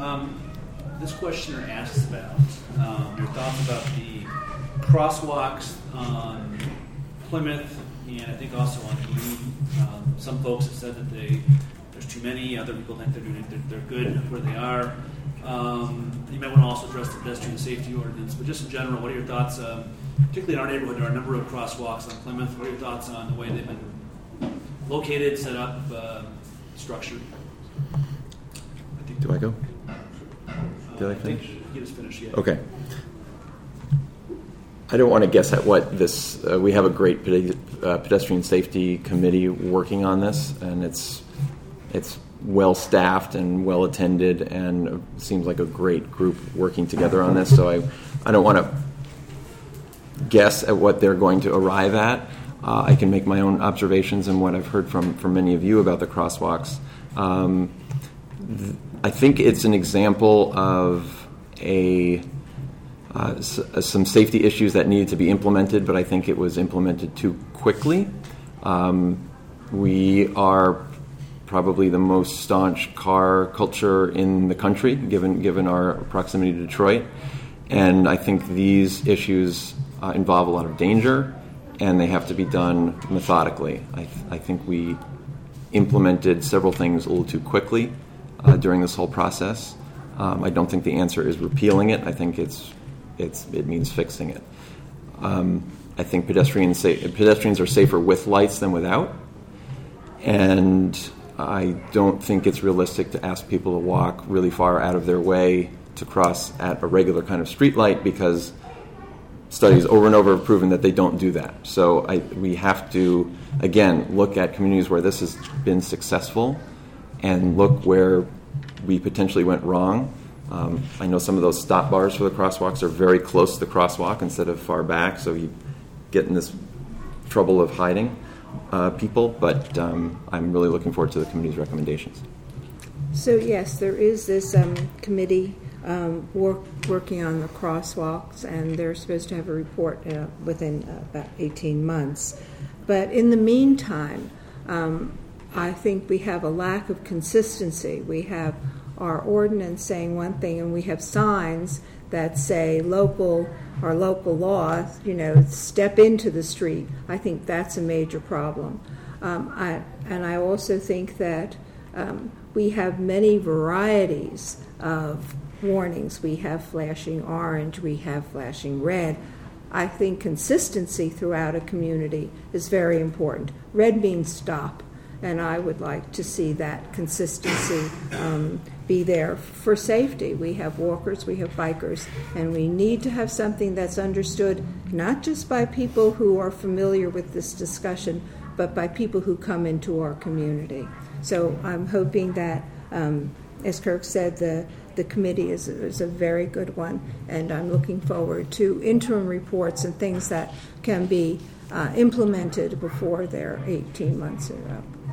This questioner asks about your thoughts about the crosswalks on Plymouth and I think also on Green. Some folks have said that there's too many. Other people think they're good where they are. You might want to also address the pedestrian safety ordinance, but just in general, what are your thoughts, particularly in our neighborhood, there are a number of crosswalks on Plymouth. What are your thoughts on the way they've been located, set up, structured? Do I go? Did I finish? You just finished, yeah. Okay. I don't want to guess at what this. We have a great pedestrian safety committee working on this, and it's well staffed and well attended, and seems like a great group working together on this. So I don't want to guess at what they're going to arrive at. I can make my own observations and what I've heard from many of you about the crosswalks. I think it's an example of some safety issues that needed to be implemented, but I think it was implemented too quickly. We are probably the most staunch car culture in the country, given our proximity to Detroit, and I think these issues involve a lot of danger, and they have to be done methodically. I think we implemented several things a little too quickly during this whole process. I don't think the answer is repealing it. I think it means fixing it. I think pedestrians are safer with lights than without, and I don't think it's realistic to ask people to walk really far out of their way to cross at a regular kind of street light, because studies over and over have proven that they don't do that. So we have to, again, look at communities where this has been successful and look where we potentially went wrong. I know some of those stop bars for the crosswalks are very close to the crosswalk instead of far back, so you get in this trouble of hiding people, but I'm really looking forward to the committee's recommendations. So yes, there is this committee working on the crosswalks, and they're supposed to have a report within about 18 months. But in the meantime, I think we have a lack of consistency. We have our ordinance saying one thing, and we have signs that say local law, step into the street. I think that's a major problem. I also think that we have many varieties of warnings. We have flashing orange, we have flashing red. I think consistency throughout a community is very important. Red means stop, and I would like to see that consistency be there for safety. We have walkers, we have bikers, and we need to have something that's understood not just by people who are familiar with this discussion, but by people who come into our community. So I'm hoping that, as Kirk said, the committee is a very good one, and I'm looking forward to interim reports and things that can be implemented before their 18 months are up.